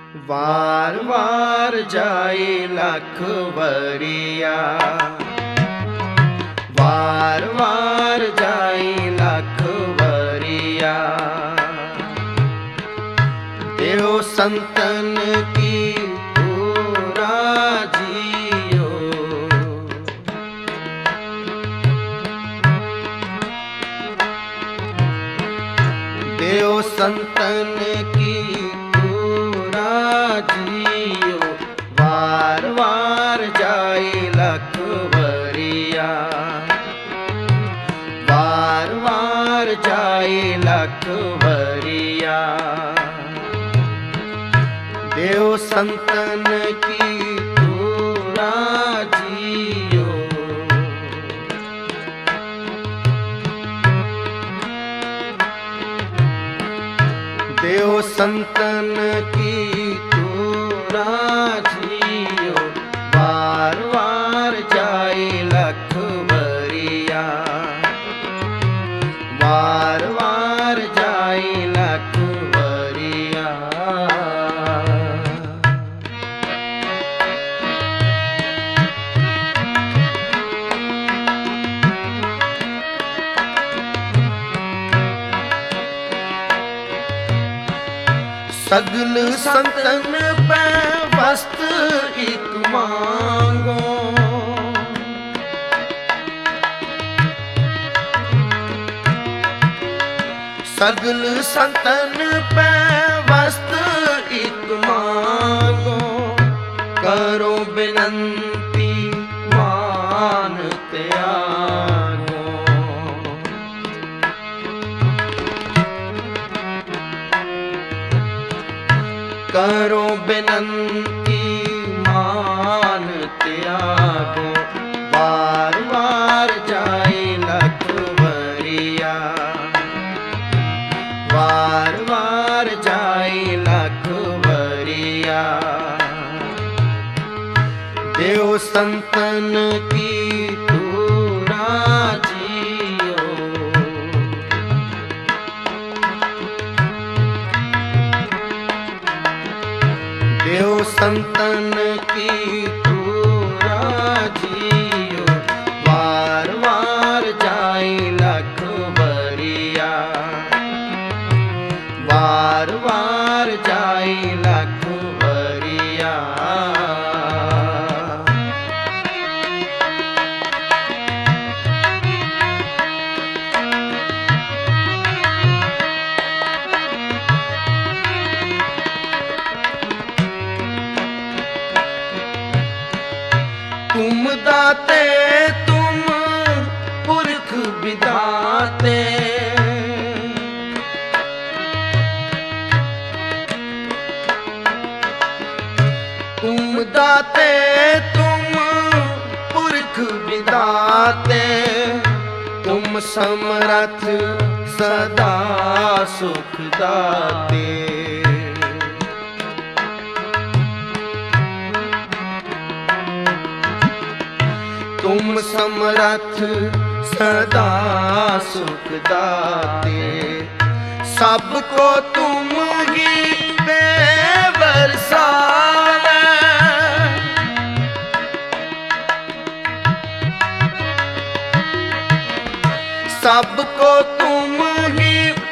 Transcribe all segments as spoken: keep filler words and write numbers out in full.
वार वार जाए लख वरिया, वार वार जाए लख वरिया। देव संतन की पूरा जियो, देव संतन की जियो। वार वार जाए लख वरिया, वार वार जाए लख वरिया। देव संतन की पूरा जियो। देव संतन की जियो। वार वार जाए लख वरिया, वार वार जाए लख वरिया। सगल संतन पे वस्त्र एक मांगो, सगल संतन पे वस्त्र एक मांगो। करो विनंती मान त्यागो, करो विनंती मान त्यागो। वार वार जाए लख वरिया, वार वार जाए लख वरिया। देव संतन की पूरा जियो। देव संतन की पूरा जियो। वार वार जाए लख वरिया, वार वार जाए लख वरिया। तुम दाते तुम पुरख विधाते, तुम दाते तुम पुरख विधाते। तुम समर्थ सदा सुख दाते, तुम समर्थ सदा सुख दाते। सबको तुम ही बरसावे, सबको तुम ही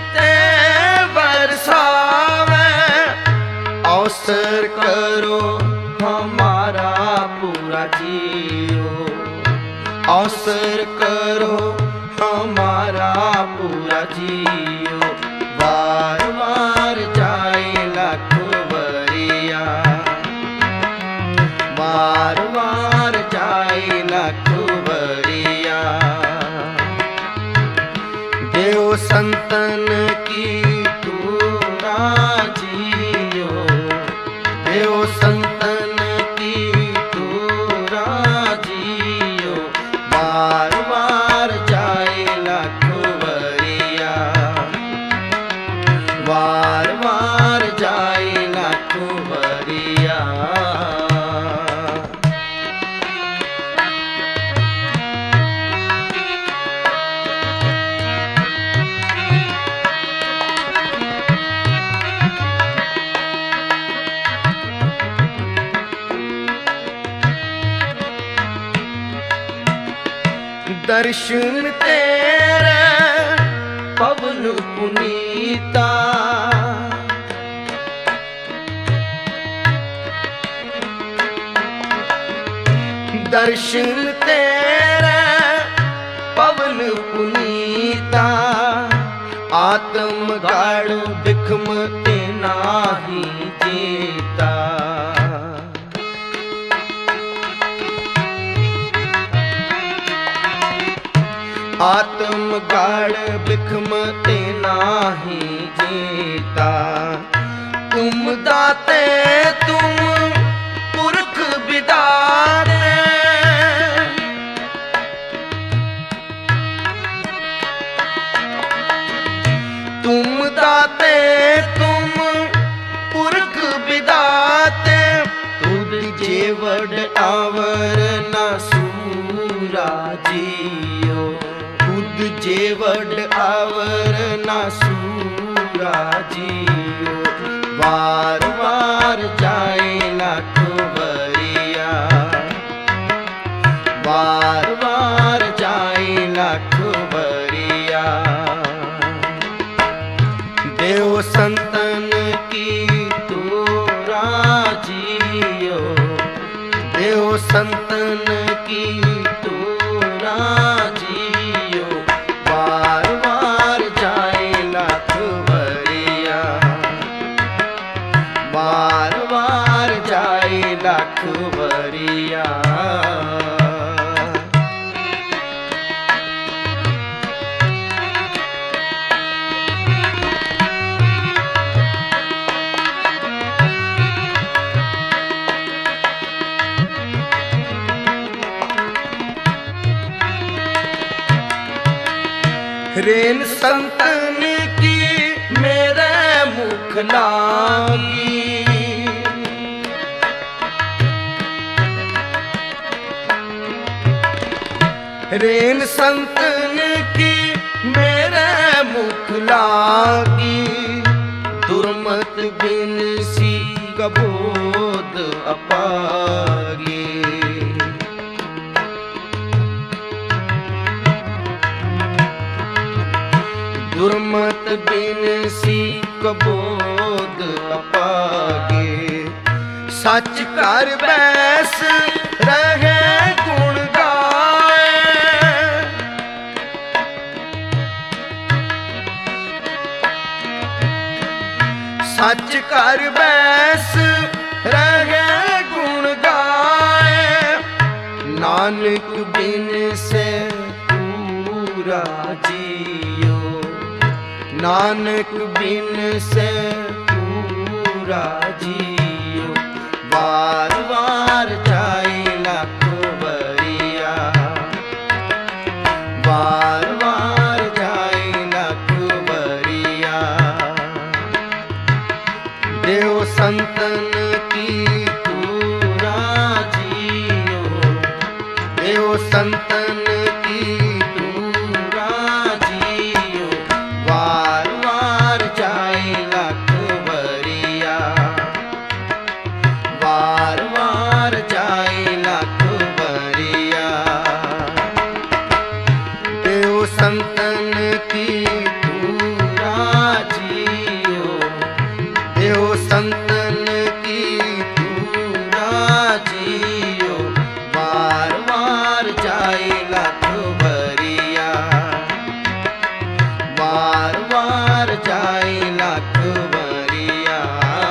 बरसावे। अवसर करो हमारा पूरा जियो, अवसर करो हमारा पूरा जियो। वार वार जाए लख वरिया, वार वार जाए लख वरिया। देव संतन की पूरा जियो, देव संतन की पूरा जियो। वार वार जाए लख वरिया, दर्शन तेरे पवन पुनीता, दर्शन तेरे पवन पुनीता, आत्म गाढ़ बिखम ते नाही जीता। आत्म गाढ़ बिखम ते नाही जीता, तुम दाते तुम पुरख विदाते, तुम दाते तुम पुरख विदाते, तुद जेवड़ आवर न सूरा जियो, तुद जेवड़ आवर न सूरा जियो, वार वार जाए लाख बरिया, वार वार जाए लाख बरिया। देव संतन की तोरा जियो, देव संतन की तोरा जियो, वार वार जाए लाख बरिया, वार वार जाए लाख बरिया। रेन संतन की मेरे मुख लागी, रेन संतन की मेरे मुख लागी, दुर्मत बिन सी कबोध अपागी, दुर्मत बिन सी कबोध अपागे, सच कर बैस रहे गुण गाए, सच कर बैस रहे गुण गाए, नानक बिन से पूरा जियो, नानक बिन से पूरा जियो, बार बार जाए लाख बरिया, बार बार जाए लाख बरिया। देव संतन की तोरा जियो, देव संतन की तोरा जियो, वार वार जाए लाख बरिया, वार वार जाए लाख बरिया। देव संतन की तोरा जियो, देव संतन की तोरा जियो, वार वार जाए लाख बरिया, वार वार जाए लाख बरिया।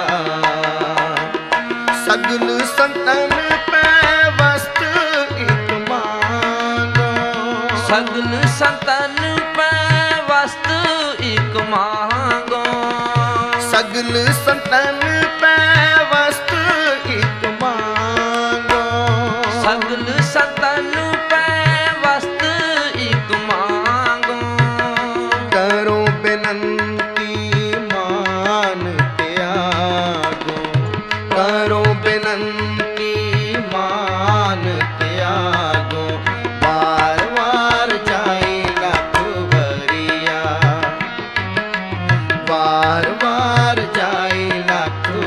सगल संतन पे वस्त एक मांगो, सगल संतन पे वस्त एक मांगो, सगल संतन पे वस्त एक मांगो, सगल संतन पे वस्त एक मांगो, करो बेनंती मान त्यागो, करो बेनंती मान त्यागो, बार बार जाए लाख बरिया, बार बार जाए लाख